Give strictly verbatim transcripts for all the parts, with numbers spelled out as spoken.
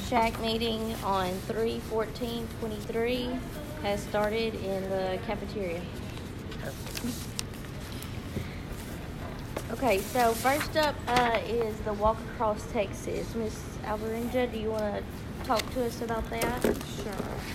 Shack meeting on three fourteen twenty-three has started in the cafeteria. Okay, so first up uh, is the Walk Across Texas. Miss Alvarenga, do you want to talk to us about that? Sure.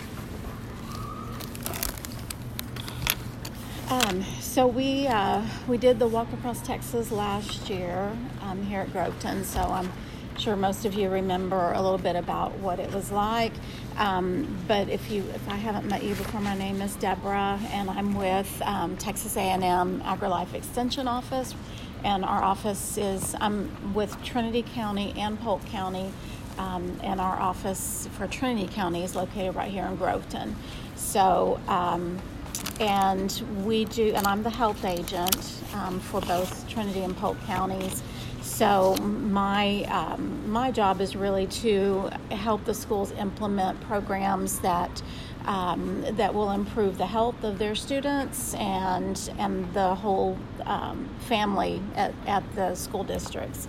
Um, so we uh, we did the Walk Across Texas last year um, here at Groveton. So I'm sure most of you remember a little bit about what it was like. Um, but if you if I haven't met you before, my name is Deborah, and I'm with um, Texas A and M AgriLife Extension Office. And our office is, I'm with Trinity County and Polk County, um, and our office for Trinity County is located right here in Groveton. So, um, and we do, and I'm the health agent um, for both Trinity and Polk counties. So my um, my job is really to help the schools implement programs that um, that will improve the health of their students and and the whole um, family at, at the school districts.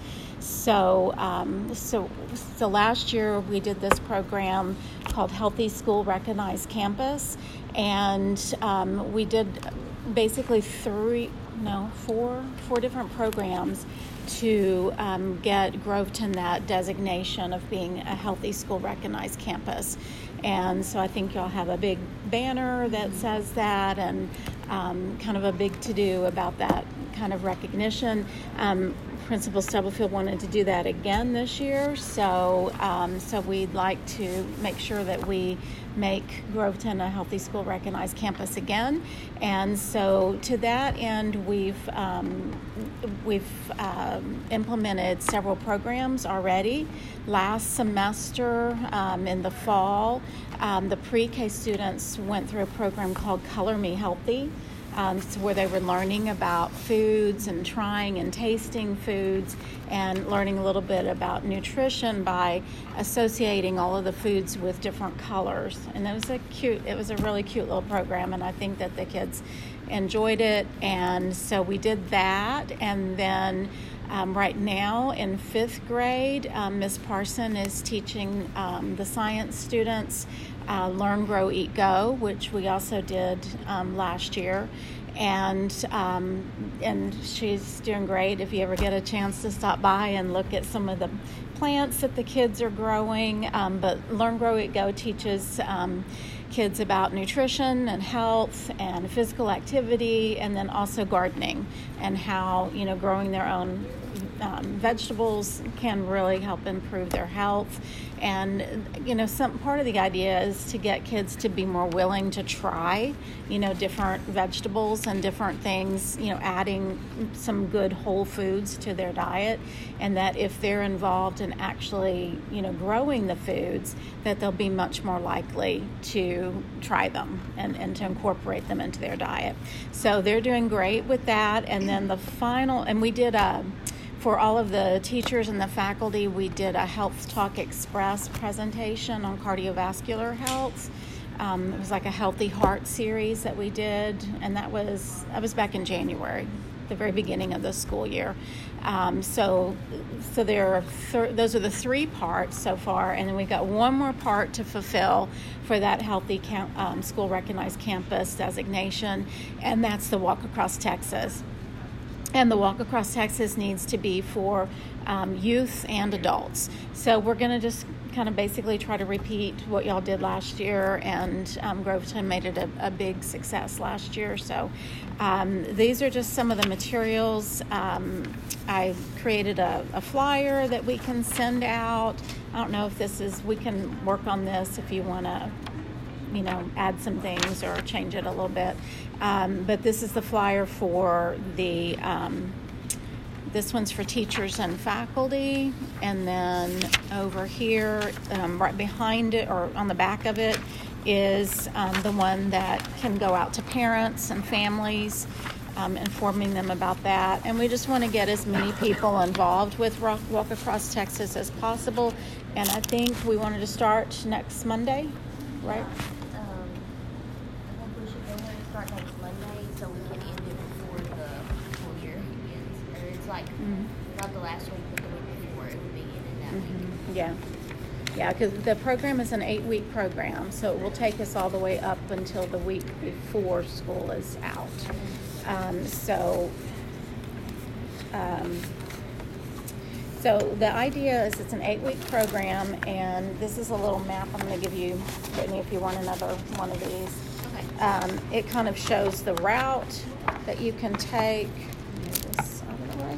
So um, so so last year we did this program called Healthy School Recognized Campus, and um, we did basically three no four four different programs to um, get Groveton that designation of being a Healthy School Recognized Campus. And so I think y'all have a big banner that says that, and um, kind of a big to-do about that kind of recognition. Um, Principal Stubblefield wanted to do that again this year, so um, so we'd like to make sure that we make Groveton a Healthy School Recognized Campus again. And so to that end, we've um, we've um, implemented several programs already. Last semester, um, in the fall, um, the pre-K students went through a program called Color Me Healthy. Um, so where they were learning about foods and trying and tasting foods and learning a little bit about nutrition by associating all of the foods with different colors. And it was a cute, it was a really cute little program, and I think that the kids enjoyed it. And so we did that, and then um, right now in fifth grade, um, Miss Parson is teaching um, the science students Uh, Learn, Grow, Eat, Go, which we also did um, last year, and um, and she's doing great. If you ever get a chance to stop by and look at some of the plants that the kids are growing, um, but Learn, Grow, Eat, Go teaches um, kids about nutrition and health and physical activity, and then also gardening and how, you know, growing their own um, vegetables can really help improve their health. And, you know, some part of the idea is to get kids to be more willing to try, you know, different vegetables and different things, you know, adding some good whole foods to their diet, and that if they're involved in actually, you know, growing the foods, that they'll be much more likely to try them and, and to incorporate them into their diet. So they're doing great with that. And then the final, and we did a, for all of the teachers and the faculty, we did a Health Talk Express presentation on cardiovascular health. Um, it was like a Healthy Heart series that we did, and that was that was back in January, the very beginning of the school year. Um, so, so there are th- those are the three parts so far, and then we got one more part to fulfill for that Healthy Cam- um, School Recognized Campus designation, and that's the Walk Across Texas. And the Walk Across Texas needs to be for um, youth and adults. So we're going to just kind of basically try to repeat what y'all did last year, and um, Groveton made it a, a big success last year. So um, these are just some of the materials. Um, I created a, a flyer that we can send out. I don't know if this is, we can work on this if you want to, you know, add some things or change it a little bit. Um, but this is the flyer for the, um, this one's for teachers and faculty. And then over here, um, right behind it or on the back of it is um, the one that can go out to parents and families, um, informing them about that. And we just want to get as many people involved with Walk Across Texas as possible. And I think we wanted to start next Monday, right? Start next Monday, so we can end it before the school year begins. Or it's like mm-hmm. not the last week, but the week before it would begin in that mm-hmm. week. Yeah. Yeah, because the program is an eight-week program, so it will take us all the way up until the week before school is out. Um, so, um, so the idea is it's an eight-week program, and this is a little map I'm going to give you, Brittany, if you want another one of these. Okay. Um, it kind of shows the route that you can take. Move this out of the way.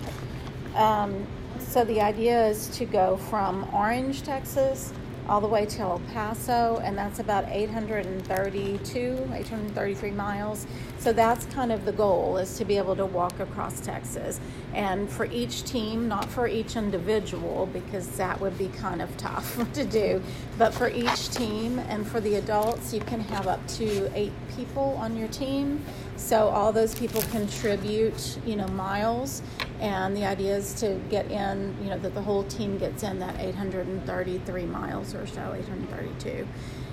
Um, So the idea is to go from Orange, Texas, all the way to El Paso, and that's about eight hundred thirty-two, eight hundred thirty-three miles. So that's kind of the goal, is to be able to walk across Texas. And for each team, not for each individual, because that would be kind of tough to do, but for each team and for the adults, you can have up to eight people on your team. So all those people contribute, you know, miles. And the idea is to get in, you know, that the whole team gets in that eight hundred thirty-three miles or so, eight hundred thirty-two.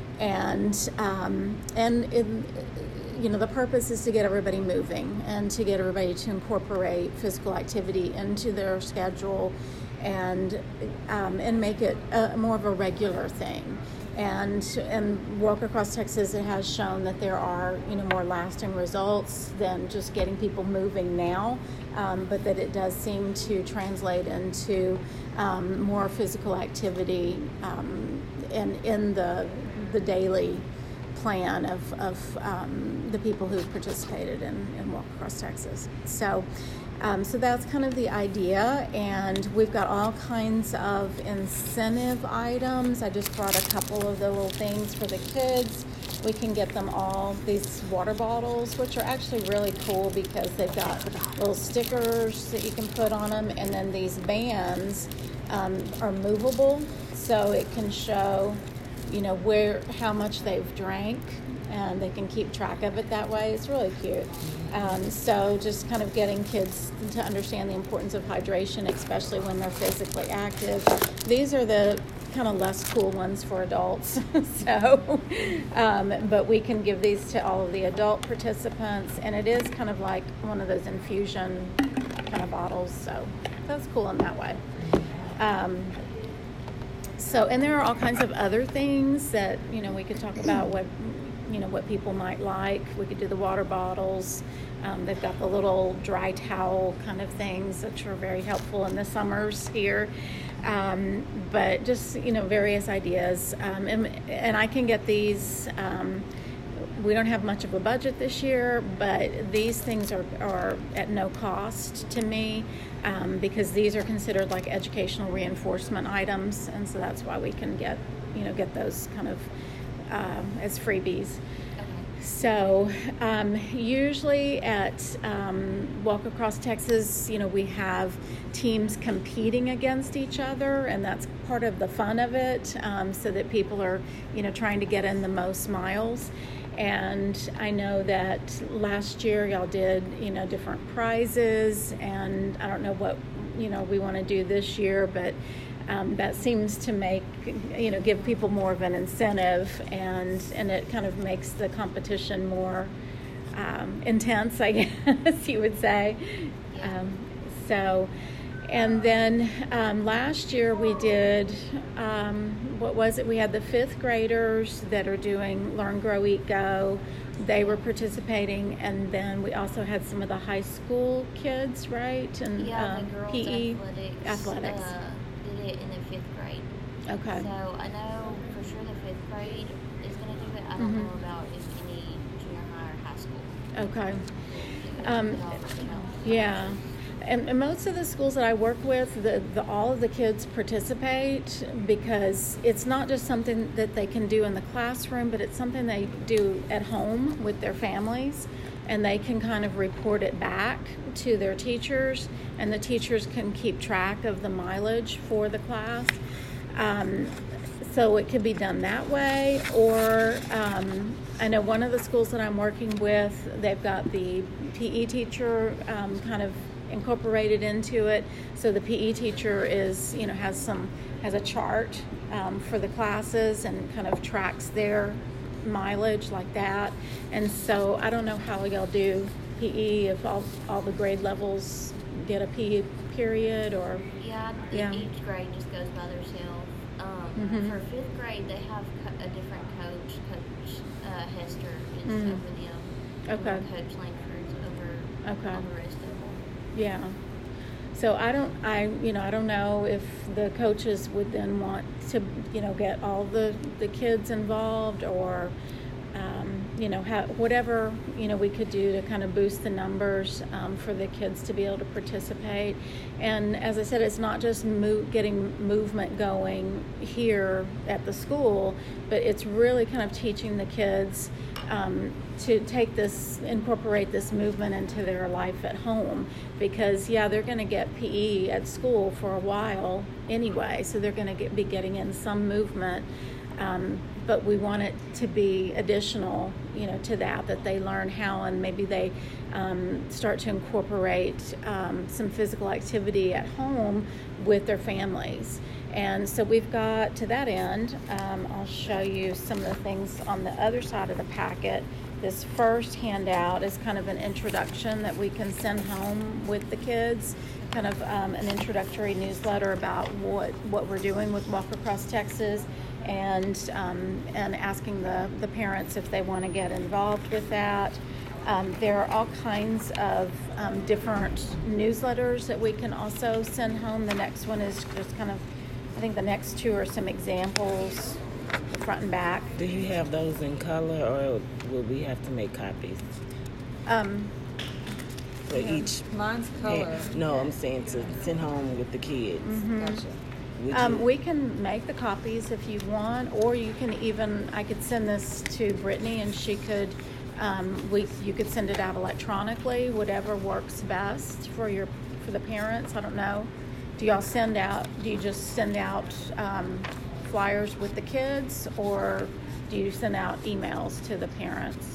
And, um, and in, you know, the purpose is to get everybody moving and to get everybody to incorporate physical activity into their schedule and um, and make it a, more of a regular thing. And and Walk Across Texas, it has shown that there are, you know, more lasting results than just getting people moving now, um, but that it does seem to translate into um, more physical activity um, in in the the daily plan of of um, the people who've participated in, in Walk Across Texas. So. Um, so that's kind of the idea, and we've got all kinds of incentive items. I just brought a couple of the little things for the kids. We can get them all these water bottles, which are actually really cool because they've got little stickers that you can put on them, and then these bands um, are movable, so it can show, you know, where how much they've drank, and they can keep track of it that way. It's really cute. Um, so just kind of getting kids to understand the importance of hydration, especially when they're physically active. These are the kind of less cool ones for adults. so, um, but we can give these to all of the adult participants, and it is kind of like one of those infusion kind of bottles. So that's cool in that way. Um, so, and there are all kinds of other things that, you know, we could talk about what, you know, what people might like. We could do the water bottles. Um, they've got the little dry towel kind of things, which are very helpful in the summers here. Um, but just, you know, various ideas. Um, and, and I can get these. Um, we don't have much of a budget this year, but these things are, are at no cost to me um, because these are considered like educational reinforcement items. And so that's why we can get, you know, get those kind of Um, as freebies. Okay. So um, usually at um, Walk Across Texas, you know, we have teams competing against each other, and that's part of the fun of it, um, so that people are, you know, trying to get in the most miles. And I know that last year y'all did, you know, different prizes, and I don't know what, you know, we want to do this year, but Um, that seems to make, you know, give people more of an incentive, and and it kind of makes the competition more um, intense, I guess you would say. Um, so, and then um, last year we did, um, what was it? We had the fifth graders that are doing Learn, Grow, Eat, Go. They were participating, and then we also had some of the high school kids, right? And yeah, um, the girls' P E athletics. athletics. Uh, did it in the fifth grade. Okay. So I know for sure the fifth grade is going to do it. I don't Mm-hmm. know about if any junior high or high school. Okay. will do it. Um, But I'll let you know. Yeah. And, and most of the schools that I work with, the, the all of the kids participate because it's not just something that they can do in the classroom, but it's something they do at home with their families, and they can kind of report it back to their teachers, and the teachers can keep track of the mileage for the class. Um, so it could be done that way, or um, I know one of the schools that I'm working with, they've got the P E teacher um, kind of incorporated into it. So the P E teacher is, you know, has some has a chart um, for the classes and kind of tracks their mileage like that. And so I don't know how y'all do P E, if all all the grade levels get a P E period, or Yeah, Yeah. each grade just goes by themselves. Um, Mhm. For fifth grade, they have co- a different coach. Coach uh, Hester is Mm. over them. Okay. And Coach Langford's over Okay. all the rest of them. Yeah. So I don't, I, you know, I don't know if the coaches would then want to, you know, get all the, the kids involved, or, um, you know, ha- whatever, you know, we could do to kind of boost the numbers um, for the kids to be able to participate. And as I said, it's not just move, getting movement going here at the school, but it's really kind of teaching the kids um, to take this, incorporate this movement into their life at home. Because, yeah, they're going to get P E at school for a while anyway, so they're going to get, be getting in some movement. Um, but we want it to be additional, you know, to that, that they learn how, and maybe they um, start to incorporate um, some physical activity at home with their families. And so we've got, to that end, um, I'll show you some of the things on the other side of the packet. This first handout is kind of an introduction that we can send home with the kids, kind of um, an introductory newsletter about what, what we're doing with Walk Across Texas, and um, and asking the, the parents if they want to get involved with that. Um, there are all kinds of um, different newsletters that we can also send home. The next one is just kind of, I think the next two are some examples, the front and back. Do you have those in color, or will we have to make copies Um, for each? Mine's color. Yeah. No, I'm saying to send home with the kids. mhm. Gotcha. Would Um, you- we can make the copies if you want, or you can even, I could send this to Brittany and she could, um, we, you could send it out electronically, whatever works best for your, for the parents. I don't know. Do y'all send out, do you just send out um, flyers with the kids, or do you send out emails to the parents?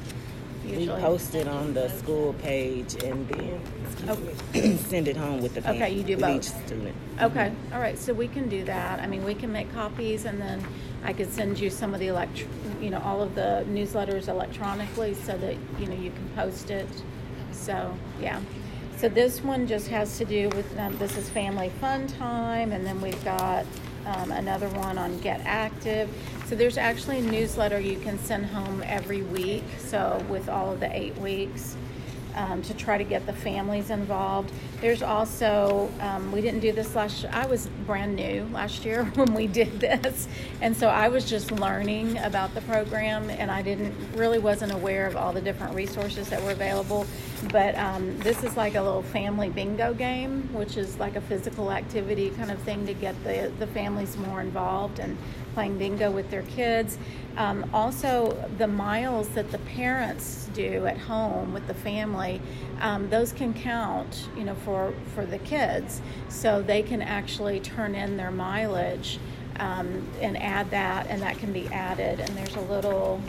we Usually. post it on the school page and then excuse me, send it home with the Okay, parent, you do with both. each student. Okay, all right, so we can do that. I mean, we can make copies, and then I could send you some of the elect, you know, all of the newsletters electronically, so that, you know, you can post it. So, yeah. So this one just has to do with, um, this is Family Fun Time, and then we've got um, another one on Get Active. So there's actually a newsletter you can send home every week, so with all of the eight weeks. Um, to try to get the families involved. There's also, um, we didn't do this last year. I was brand new last year when we did this. And so I was just learning about the program, and I didn't, really wasn't aware of all the different resources that were available. But um, this is like a little family bingo game, which is like a physical activity kind of thing to get the, the families more involved and playing bingo with their kids. Um, also, the miles that the parents do at home with the family, um, those can count, you know, for, for the kids. So they can actually turn in their mileage um, and add that, and that can be added. And there's a little,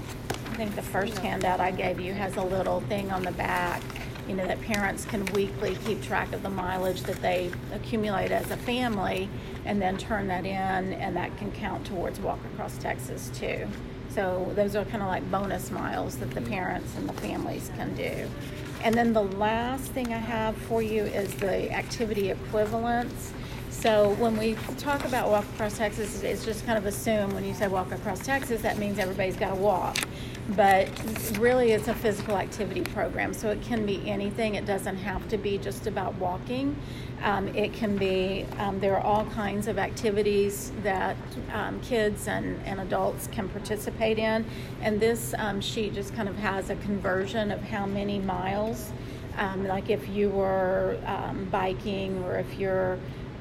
I think the first handout I gave you has a little thing on the back, you know, that parents can weekly keep track of the mileage that they accumulate as a family, and then turn that in, and that can count towards Walk Across Texas too. So those are kind of like bonus miles that the parents and the families can do. And then the last thing I have for you is the activity equivalents. So when we talk about Walk Across Texas, it's just kind of assumed when you say Walk Across Texas, that means everybody's got to walk. But really, it's a physical activity program, so it can be anything. It doesn't have to be just about walking. Um, it can be, um, there are all kinds of activities that um, kids and, and adults can participate in. And this um, sheet just kind of has a conversion of how many miles. Um, like if you were um, biking, or if you're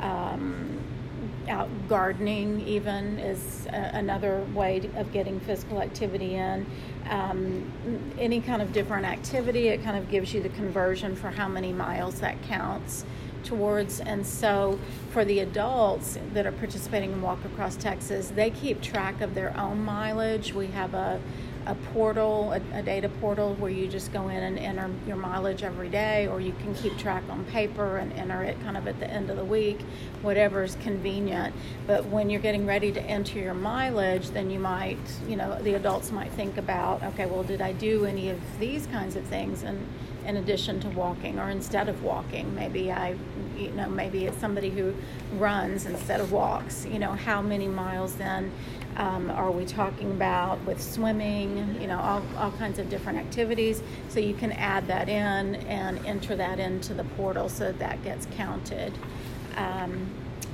um, out gardening even is a, another way to, of getting physical activity in. Um, any kind of different activity, it kind of gives you the conversion for how many miles that counts towards. And so for the adults that are participating in Walk Across Texas, they keep track of their own mileage. We have a a portal, a, a data portal, where you just go in and enter your mileage every day, or you can keep track on paper and enter it kind of at the end of the week, whatever is convenient. But when you're getting ready to enter your mileage, then you might, you know, the adults might think about, okay, well, did I do any of these kinds of things? And in addition to walking or instead of walking. Maybe I, you know, maybe it's somebody who runs instead of walks. You know, how many miles then um, are we talking about with swimming? You know, all, all kinds of different activities. So you can add that in and enter that into the portal so that, that gets counted. Um,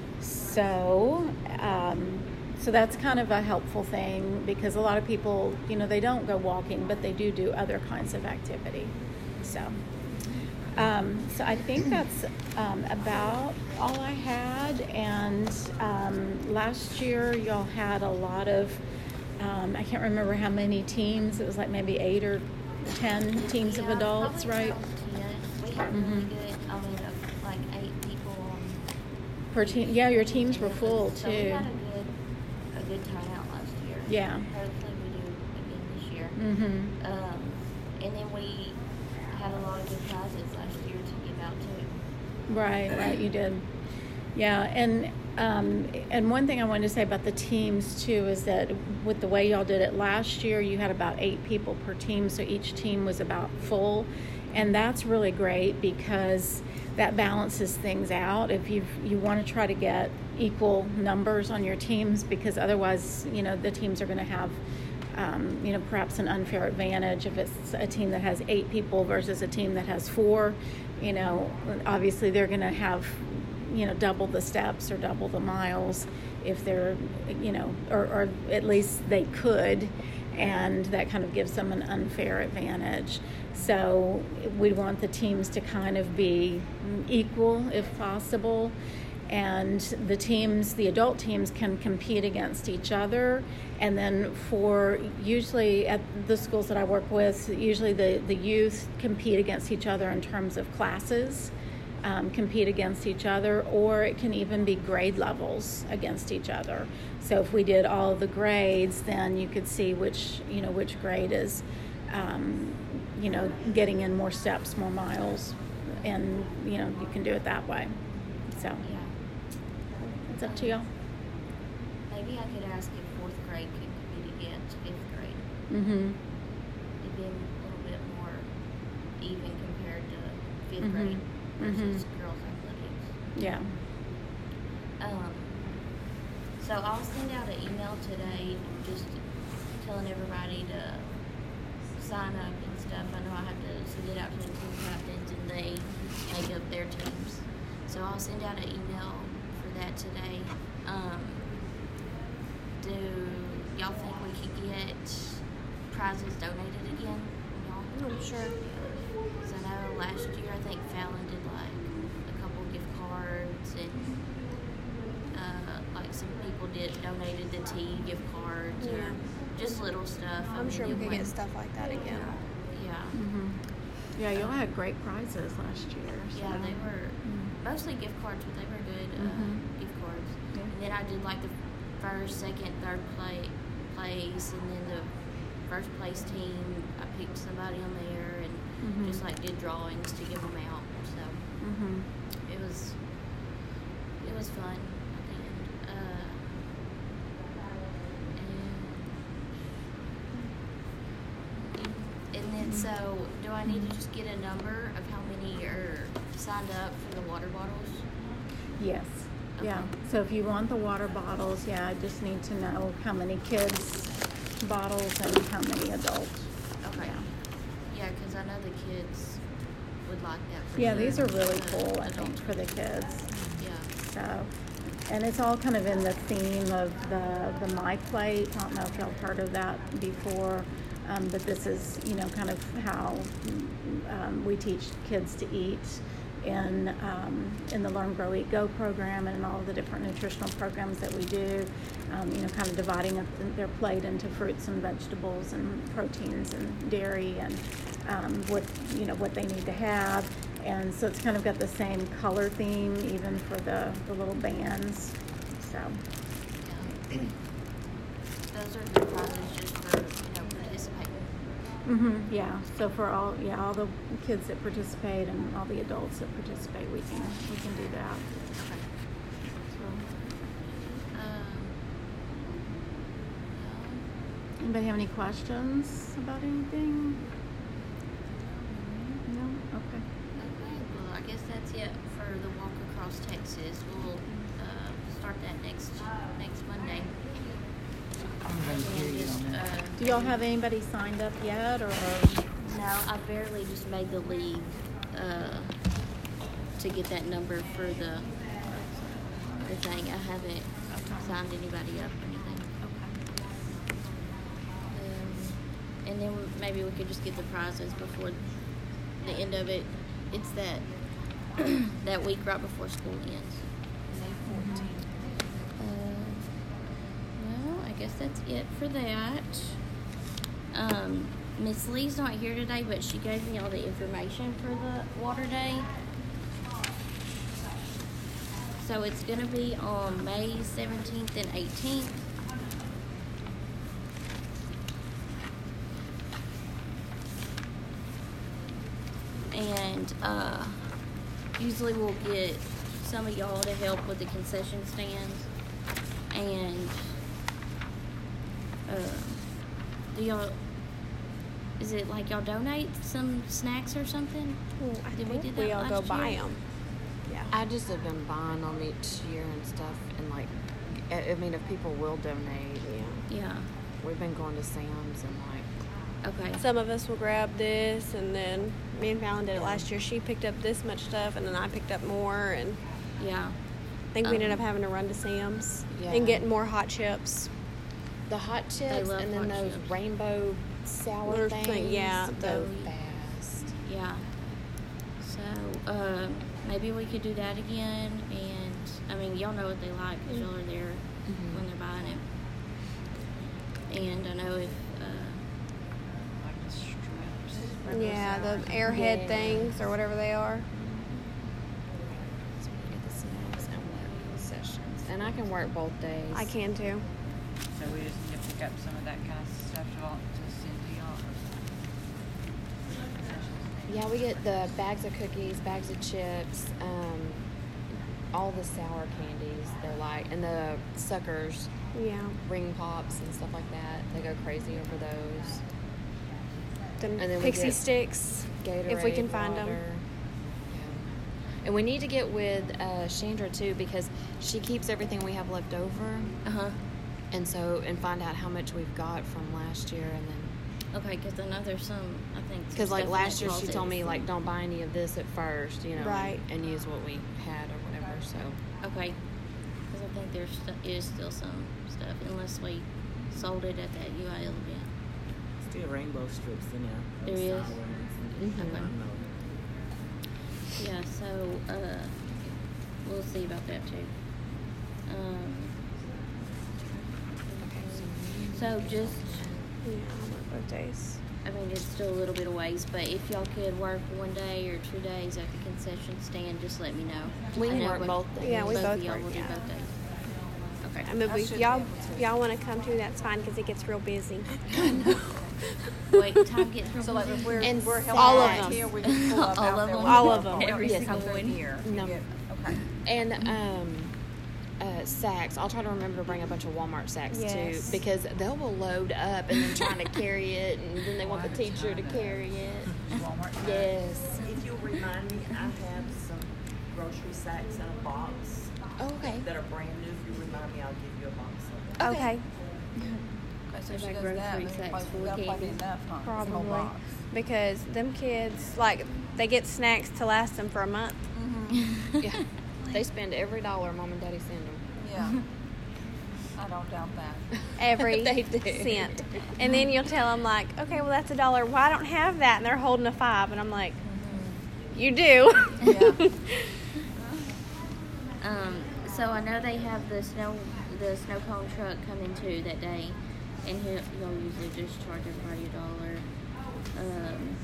so, um, so that's kind of a helpful thing because a lot of people, you know, they don't go walking, but they do do other kinds of activity. So, um, so I think that's um, about all I had. And um, last year, y'all had a lot of, um, I can't remember how many teams. It was like maybe eight or ten teams yeah, of adults, probably right? around ten. We had Mm-hmm. really good, I mean, uh, like eight people on Per team, yeah, your teams were full So we too. had a good, a good turnout last year. Yeah. Hopefully we do again this year. Mm-hmm. Um, and then we had a lot of good prizes last year to give out too. Right, right, you did. Yeah, and um, and one thing I wanted to say about the teams too is that with the way y'all did it last year, you had about eight people per team, so each team was about full, and that's really great because that balances things out. If you you want to try to get equal numbers on your teams, because otherwise, you know, the teams are going to have, um, you know, perhaps an unfair advantage if it's a team that has eight people versus a team that has four. You know, obviously they're going to have, you know, double the steps or double the miles if they're, you know, or, or at least they could, and that kind of gives them an unfair advantage. So we want the teams to kind of be equal if possible, and the teams, the adult teams, can compete against each other. And then for usually at the schools that I work with, usually the, the youth compete against each other in terms of classes, um, compete against each other, or it can even be grade levels against each other. So if we did all the grades, then you could see which, you know, which grade is, um, you know, getting in more steps, more miles, and, you know, you can do it that way. So Yeah. it's up to y'all. Maybe I could ask if fourth grade could compete against fifth grade. Mm-hmm. It'd be a little bit more even compared to fifth Mhm. grade versus Mhm. girls athletics. Yeah. Um, so I'll send out an email today just telling everybody to sign up and stuff. I know I have to send it out to the team captains and they make up their teams. So I'll send out an email for that today. Um, do y'all think we could get prizes donated again? Y'all? I'm sure. Because I know last year I think Fallon did like a couple gift cards and uh, like some people did donated the tea gift cards Yeah. or just little stuff. I I'm mean, sure we it could went- get stuff like that again. Yeah, Mm-hmm. Yeah, y'all had great prizes last year. So. yeah, they were Mm. mostly gift cards, but they were good uh, Mhm. gift cards. Yeah. And then I did like the first, second, third play, place, and then the first place team. I picked somebody on there and Mhm. just like did drawings to give them out. So Mm-hmm. it was it was fun at the end. Uh, and, and then so do I need to just get a number of how many are signed up for the water bottles? Yes. Yeah. Okay. So if you want the water bottles, yeah, I just need to know how many kids bottles and how many adults. Okay. Yeah, because I know the kids would like that. For Yeah, sure. these are really The cool, I adults. think, for the kids. Yeah. So, and it's all kind of in the theme of the, the My Plate. I don't know if y'all have heard of that before, um, but this is, you know, kind of how um, we teach kids to eat in um, in the Learn, Grow, Eat, Go program and in all the different nutritional programs that we do. Um, you know, kind of dividing up their plate into fruits and vegetables and proteins and dairy and um, what you know what they need to have. And so it's kind of got the same color theme even for the, the little bands. So, Yeah. Those are good prizes just for, you know, participating. hmm yeah. So for all yeah all the kids that participate and all the adults that participate, we can we can do that. Okay. So, Um, anybody have any questions about anything? No. Across Texas. We'll uh, start that next next Monday. I'm going to hear you Just, on that. uh, Do y'all have anybody signed up yet, or? No, I barely just made the league uh, to get that number for the the thing. I haven't signed anybody up or anything. Um, and then maybe we could just get the prizes before the end of it. It's that that week right before school ends. May fourteenth. Uh, well, I guess that's it for that. Um, Miss Lee's not here today, but she gave me all the information for the water day. So it's going to be on May seventeenth and eighteenth. And uh, usually we'll get some of y'all to help with the concession stands. And uh, do y'all, is it like y'all donate some snacks or something? Well, I Did we think do we, that all go last buy year? them. Yeah. I just have been buying them each year and stuff, and like, I I mean, if people will donate, Yeah. Yeah. we've been going to Sam's and like, Okay. Some of us will grab this, and then me and Fallon did it last year. She picked up this much stuff, and then I picked up more, and Yeah. I think we ended Um, up having to run to Sam's Yeah. and getting more hot chips. the hot chips love and then hot those chips. rainbow sour Those things. thing- yeah, go the- fast. Yeah. So, uh, maybe we could do that again. And, I mean, y'all know what they like because y'all are there Mhm. when they're buying it. And I know if, uh, Like the strips. regular Yeah, the size. airhead Yeah. things or whatever they are. So we get the snacks and work sessions, and I can work both days. I can too. So we just need to pick up some of that kind of stuff to, all- to send to y'all. Yeah, we get the bags of cookies, bags of chips, um, all the sour candies. They're like, and the suckers, Yeah. ring pops and stuff like that. They go crazy over those. Them And then we pixie get sticks. Gatorade, If we can find 'em. water. Yeah. And we need to get with uh, Chandra too, because she keeps everything we have left over, uh-huh. and so and find out how much we've got from last year, and then Okay, because I know there's some, I think. some because like stuff in last that year she closet told me from- like don't buy any of this at first, you know, Right. and, and use what we had or whatever. So Okay. Because I think there st- is still some stuff, unless we sold it at that U I L event. Still rainbow strips in there. There Those is? sour ones. Mhm. I Okay. know. Yeah, so, uh, we'll see about that too. Um, so just, Yeah, I'll work both days. I mean, it's still a little bit of ways, but if y'all could work one day or two days at the concession stand, just let me know. We I can know work what- both days. Yeah, we both both of y'all work, will do yeah. both days. Okay. I mean, I we, should be y'all, able to. if y'all want to come too, that's fine because it gets real busy. Wait, time gets real So like busy. if we're, And we're helping all of out them. here, we just pull up All out of there. them? with All the of them. phone. Every Yes, single come through one? here. You No. get- Okay. And um, uh, sacks. I'll try to remember to bring a bunch of Walmart sacks Yes. too, because they will load up and then trying to carry it, and then they want the teacher to carry it. Walmart. Yes. If you'll remind me, I have some grocery sacks in a box Oh, okay. that are brand new. If you remind me, I'll give you a box of them. Okay, Okay, so If she I does grocery that, then sacks probably, full of that'll probably be candy. enough, huh? It's a whole probably box. because them kids like they get snacks to last them for a month. Mm-hmm. Yeah. They spend every dollar mom and daddy send them. Yeah. I don't doubt that. Every They do. cent. And then you'll tell them like, okay, well that's a dollar. Well, I don't have that, and they're holding a five, and I'm like, you do. Yeah. Um, so I know they have the snow, the snow cone truck coming too that day, and he'll, he'll usually just charge everybody a dollar. Um,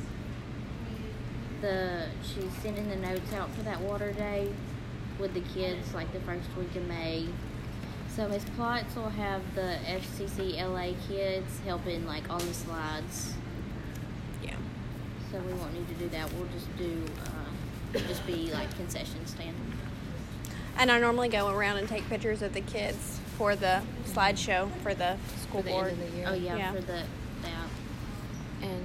the she's sending the notes out for that water day with the kids like the first week of May. So Miss Plotz will have the F C C L A kids helping like on the slides. Yeah. So we won't need to do that. We'll just do uh, just be like concession stand. And I normally go around and take pictures of the kids for the slideshow for the school For the board. end of the year. Oh yeah, Yeah. for the that. And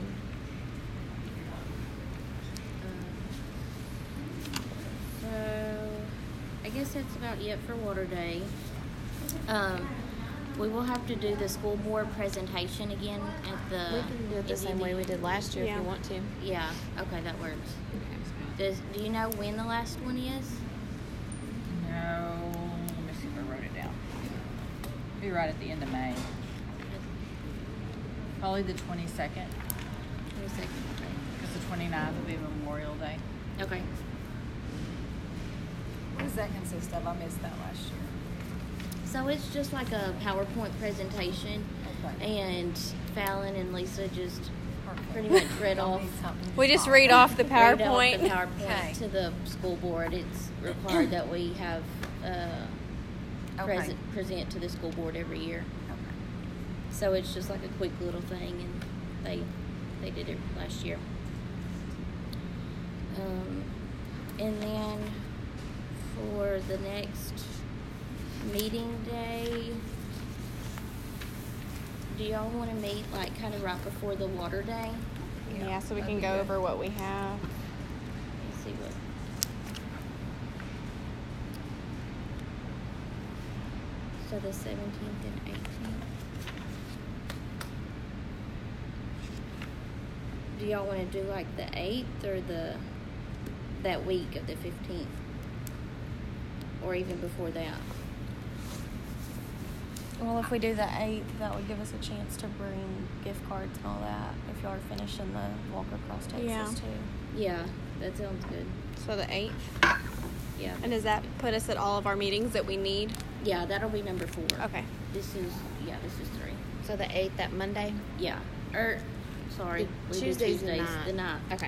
Um, so guess that's about it for Water Day. Um, we will have to do the school board presentation again at the. We can do it the same way we did last year Yeah. if you want to. Yeah. Okay, that works. Okay. Does do you know when the last one is? No, let me see if I wrote it down. Be right at the end of May. Probably the twenty-second, Twenty-second. because the twenty-ninth will be Memorial Day. Okay. What does that consist of? I missed that last year. So it's just like a PowerPoint presentation, Okay. and Fallon and Lisa just Perfect. pretty much read Y'all off. need something to We just follow. read off the read off PowerPoint. the PowerPoint Okay. to the school board. It's required that we have uh, Okay. present, present to the school board every year. Okay. So it's just like a quick little thing, and they they did it last year. Um, and then for the next meeting day, do y'all want to meet like kind of right before the Water Day? Yeah, so we that'd can be go good. over what we have. Let's see what. So the seventeenth and eighteenth. Do y'all want to do like the eighth or the that week of the fifteenth, or even before that? Well, if we do the eighth, that would give us a chance to bring gift cards and all that. If y'all are finishing the walk across Texas Yeah. too. Yeah, that sounds good. So the eighth. Yeah. And does that put us at all of our meetings that we need? Yeah, that'll be number four. Okay. This is yeah, this is three. So the eighth, that Monday? Yeah. Or sorry, The we do Tuesday's the Tuesdays, ninth. the ninth. Okay.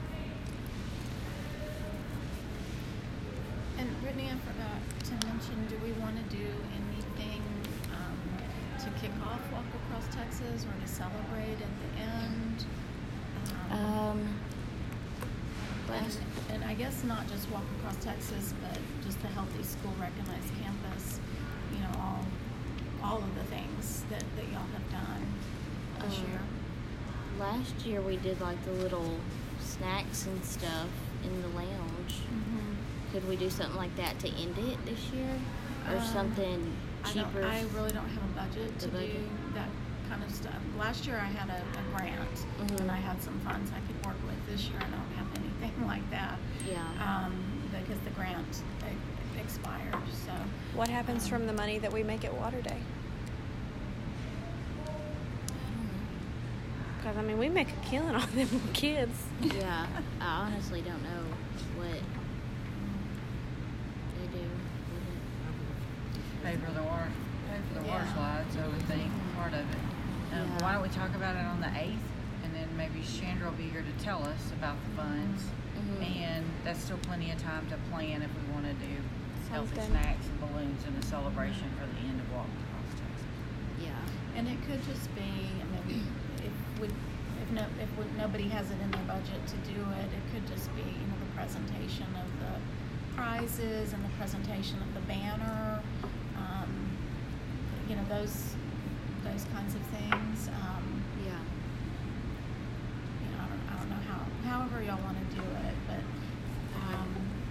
And Brittany, I forgot to mention, do we want to do anything um, to kick off Walk Across Texas or to celebrate at the end? Um, Um. and, Last. and I guess not just Walk Across Texas, but just the Healthy School Recognized Campus, you know, all all of the things that, that y'all have done this Um, year. Last year we did like the little snacks and stuff in the lounge. Mm-hmm. Could we do something like that to end it this year, or Um, something I don't, cheaper? I really don't have a budget The to budget? do that kind of stuff. Last year I had a, a grant Mhm. and I had some funds I could work with. This year I don't have anything like that. Yeah. Um, because the grant e- expired, so. What happens um, from the money that we make at Water Day? Because, I mean, we make a killing on them kids. Yeah, I honestly don't know what they do with it. Pay for the water, pay for the water Yeah. slides, I would think, part of it. Um, Yeah. Why don't we talk about it on the eighth, and then maybe Chandra will be here to tell us about the funds. Mhm. And that's still plenty of time to plan if we want to do Sounds healthy good. snacks and balloons and a celebration for the end of Walk Across Texas. Yeah. And it could just be, I mean, if we, if no, if we, nobody has it in their budget to do it, it could just be, you know, the presentation of the prizes and the presentation of the banner, um, you know, those, those kinds of things. Um, Yeah. you know, I don't, I don't know how, however y'all want to do it, but, um,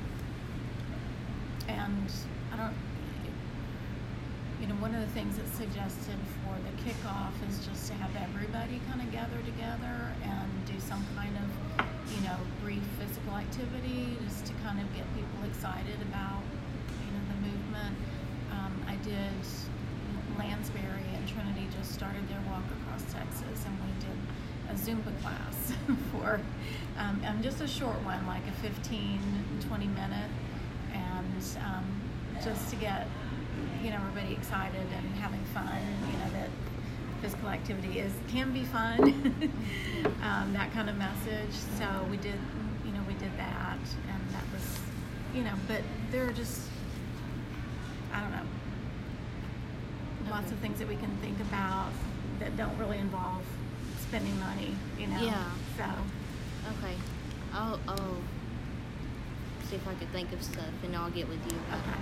and I don't, you know, one of the things that's suggested for the kickoff is just to have everybody kind of gather together and do some kind of, you know, brief physical activity just to kind of get people excited about, you know, the movement. Um, I did Lansbury and Trinity just started their walk across Texas, and we did a Zumba class for um, um, just a short one, like a fifteen, twenty minute, and um, just to get, you know, everybody excited and having fun. You know, that physical activity is can be fun. um, that kind of message. So we did, you know, we did that, and that was, you know, but there are just, I don't know, lots Okay. of things that we can think about that don't really involve spending money. You know. Yeah. So. Okay. I'll I'll see if I could think of stuff, and I'll get with you about Okay.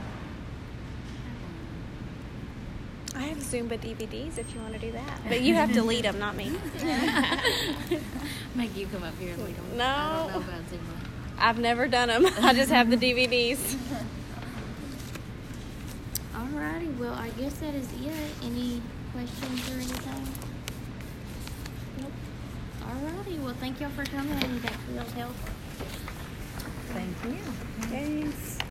it. I have Zumba D V Ds if you want to do that. But you have to lead them, not me. Make you come up here and lead them. No. I don't know about Zumba. I've never done them. I just have the D V Ds. Alrighty, well, I guess that is it. Any questions or anything? Nope. Alrighty, well, thank y'all for coming and thanks for y'all's help. Thank you. Thanks.